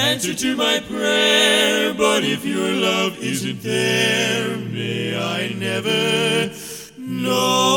answer to my prayer. But if your love isn't there, may I never know.